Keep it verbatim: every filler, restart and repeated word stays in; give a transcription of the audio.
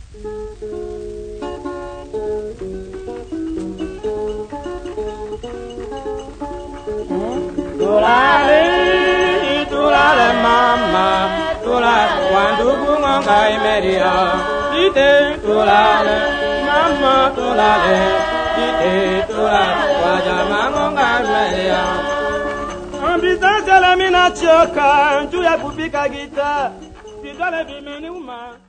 Tulale, tulale mama, tulale wandugu ngonga imeria. Ite tulale, mama tulale, ite tulale wajama ngonga imeria. Ambita sela mina choka, juu ya kupika gita, vidole vimeniuma.